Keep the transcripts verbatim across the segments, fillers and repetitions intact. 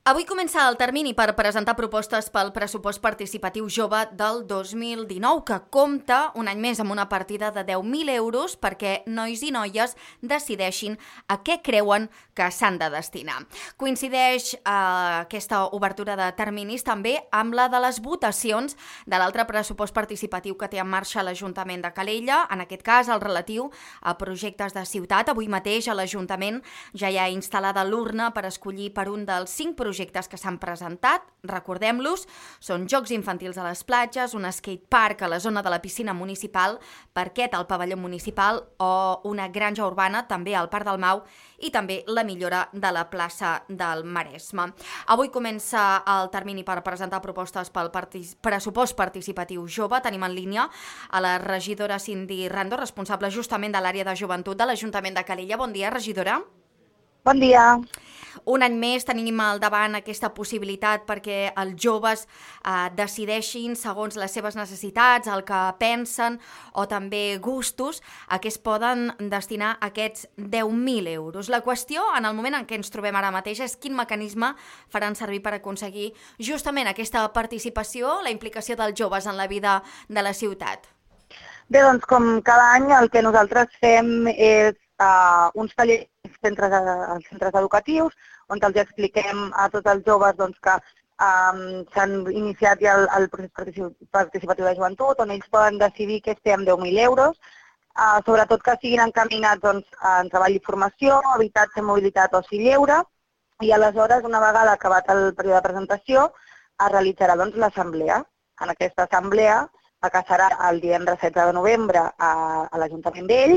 Avui comença el termini per presentar propostes pel pressupost participatiu jove del dos mil dinou, que compta un any més amb una partida de deu mil euros perquè nois i noies decideixin a què creuen que s'han de destinar. Coincideix eh, aquesta obertura de terminis també amb la de les votacions de l'altre pressupost participatiu que té en marxa l'Ajuntament de Calella, en aquest cas el relatiu a projectes de ciutat. Avui mateix a l'Ajuntament ja hi ha instal·lada l'urna per escollir per un dels cinc projectes projectes que s'han presentat, recordem-los, són jocs infantils a les platges, un skatepark a la zona de la piscina municipal, parquet al pavelló municipal o una granja urbana també al Parc del Mau i també la millora de la plaça del Maresme. Avui comença el termini per presentar propostes pel partic- pressupost participatiu jove. Tenim en línia a la regidora Cindy Rando, responsable justament de l'àrea de joventut de l'Ajuntament de Calella. Bon dia, regidora. Bon dia. Un any més tenim al davant aquesta possibilitat perquè els joves eh, decideixin segons les seves necessitats, el que pensen o també gustos, a què es poden destinar aquests deu mil euros. La qüestió, en el moment en què ens trobem ara mateix, és quin mecanisme faran servir per aconseguir justament aquesta participació, la implicació dels joves en la vida de la ciutat. Bé, doncs com cada any el que nosaltres fem és uh, uns tallers als centres, als centres educatius on els expliquem a tots els joves doncs, que um, s'han iniciat ja el, el procés participatiu de joventut, on ells poden decidir què es té amb deu mil euros, uh, sobretot que siguin encaminats doncs, en treball i formació, habitatge, mobilitat o oci lleure, i aleshores, una vegada acabat el període de presentació, es realitzarà doncs, l'assemblea. En aquesta assemblea, que serà el divendres setze de novembre a, a l'Ajuntament d'Ells,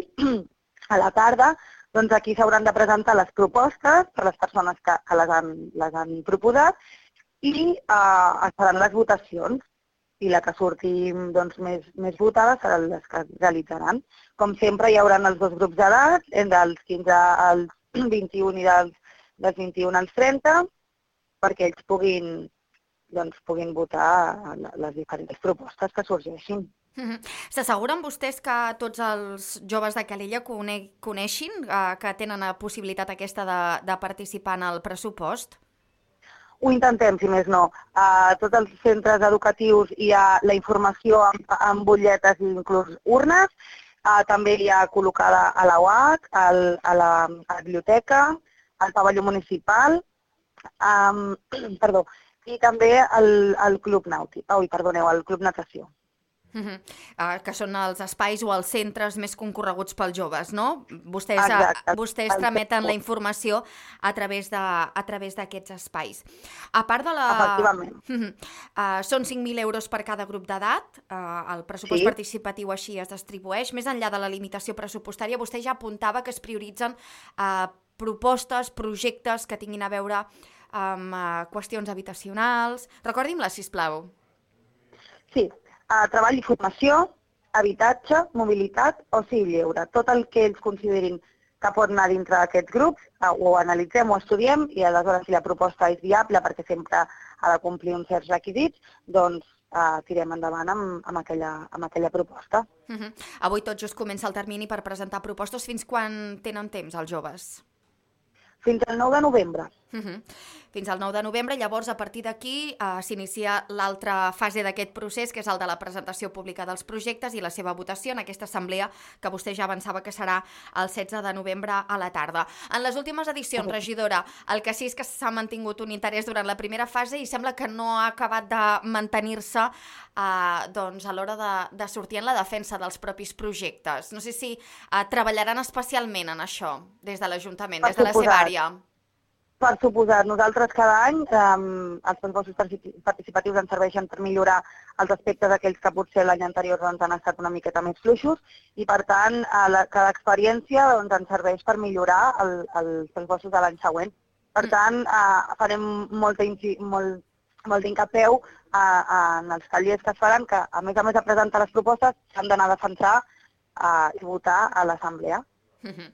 a la tarda, doncs aquí s'hauran de presentar les propostes per les persones que, que les, han, les han proposat i eh, es faran les votacions i la que surti doncs, més, més votada seran les que es realitzaran. Com sempre hi haurà els dos grups d'edat, dels quinze als vint-i-un i dels, dels vint-i-un als trenta, perquè ells puguin, doncs, puguin votar les diferents propostes que sorgeixin. S'asseguren vostès que tots els joves de Calella cone coneixin eh, que tenen la possibilitat aquesta de, de participar en el pressupost? Ho intentem, si més no. A tots els centres educatius hi ha la informació amb, amb butlletes i inclús urnes. Uh, també hi ha col·locada a la U A C, al, a, la, a la biblioteca, al pavelló municipal, um, perdó, i també al, al club nàutic, oi, perdoneu, al club natació. Uh -huh. uh, que són els espais o els centres més concorreguts pels joves, no? Vostès, Exacte. uh, vostès trameten la informació a través de, a través d'aquests espais. A part de la... Efectivament. Uh -huh. uh, són cinc mil euros per cada grup d'edat, uh, el pressupost sí. participatiu així es distribueix. Més enllà de la limitació pressupostària, vostè ja apuntava que es prioritzen uh, propostes, projectes que tinguin a veure amb uh, qüestions habitacionals. Recordi'm-les, sisplau. Sí. Uh, treball i formació, habitatge, mobilitat, oci lleure. Tot el que ells considerin que pot anar dintre d'aquests grups, uh, ho analitzem, ho estudiem i aleshores si la proposta és viable perquè sempre ha de complir uns certs requisits, doncs uh, tirem endavant amb, amb, aquella, amb aquella proposta. Uh -huh. Avui tot just comença el termini per presentar propostes. Fins quan tenen temps els joves? Fins al nou de novembre. Uh -huh. Fins al nou de novembre, llavors a partir d'aquí uh, s'inicia l'altra fase d'aquest procés, que és el de la presentació pública dels projectes i la seva votació en aquesta assemblea que vostè ja avançava que serà el setze de novembre a la tarda. En les últimes edicions, regidora, el que sí és que s'ha mantingut un interès durant la primera fase i sembla que no ha acabat de mantenir-se uh, doncs, a l'hora de, de sortir en la defensa dels propis projectes. No sé si uh, treballaran especialment en això des de l'Ajuntament, des de la seva àrea. Per suposat, nosaltres cada any eh, els pressupostos participatius ens serveixen per millorar els aspectes d'aquells que potser l'any anterior doncs, han estat una miqueta més fluixos i per tant eh, la, cada experiència doncs, ens serveix per millorar el, els pressupostos de l'any següent. Per tant, eh, farem molta, molt, molt d'incapeu eh, en els tallers que es faran que a més a més de presentar les propostes s'han d'anar a defensar eh, i votar a l'assemblea. Uh -huh.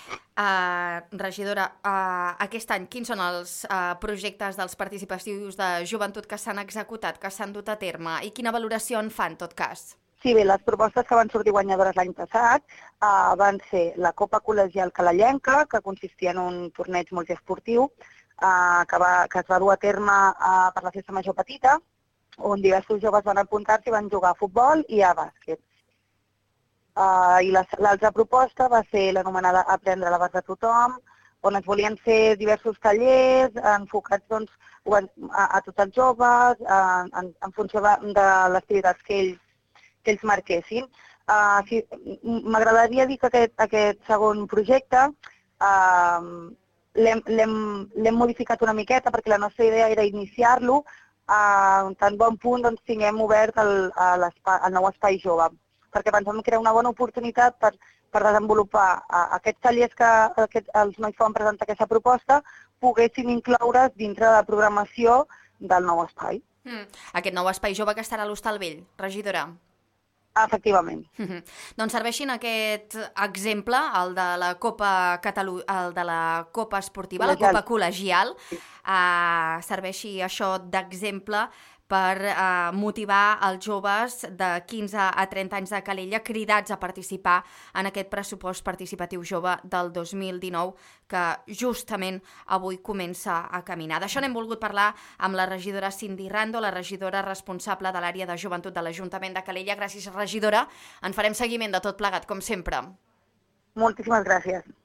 uh, regidora, uh, aquest any quins són els uh, projectes dels participatius de joventut que s'han executat, que s'han dut a terme i quina valoració en fan en tot cas? Sí, bé, les propostes que van sortir guanyadores l'any passat uh, van ser la Copa Col·legial Calellenca, que consistia en un torneig multiesportiu eh, que, va, que es va dur a terme eh, per la Festa Major Petita, on diversos joves van apuntar-se i van jugar a futbol i a bàsquet. Uh, I l'altra proposta va ser l'anomenada Aprendre a l'abast de tothom, on es volien fer diversos tallers enfocats doncs, a, a tots els joves, uh, en, en funció de, de les activitats que ells, que ells marquessin. Uh, si, M'agradaria dir que aquest, aquest segon projecte uh, l'hem modificat una miqueta perquè la nostra idea era iniciar-lo a tan bon punt doncs, tinguem obert el, el nou espai jove, perquè pensem que era una bona oportunitat per, per desenvolupar uh, aquests tallers que aquest, els nois poden presentar aquesta proposta, poguéssim incloure's dintre de la programació del nou espai. Mm. Aquest nou espai jove que estarà a l'Hostal Vell, regidora. Efectivament. Mm -hmm. Doncs serveixin aquest exemple, el de la Copa Catalu... el de la Copa Esportiva, col·legial. La Copa Col·legial, sí. uh, serveixi això d'exemple per eh, motivar els joves de quinze a trenta anys de Calella cridats a participar en aquest pressupost participatiu jove del dos mil dinou que justament avui comença a caminar. D'això n'hem volgut parlar amb la regidora Cindy Rando, la regidora responsable de l'àrea de joventut de l'Ajuntament de Calella. Gràcies, regidora. En farem seguiment de tot plegat, com sempre. Moltíssimes gràcies.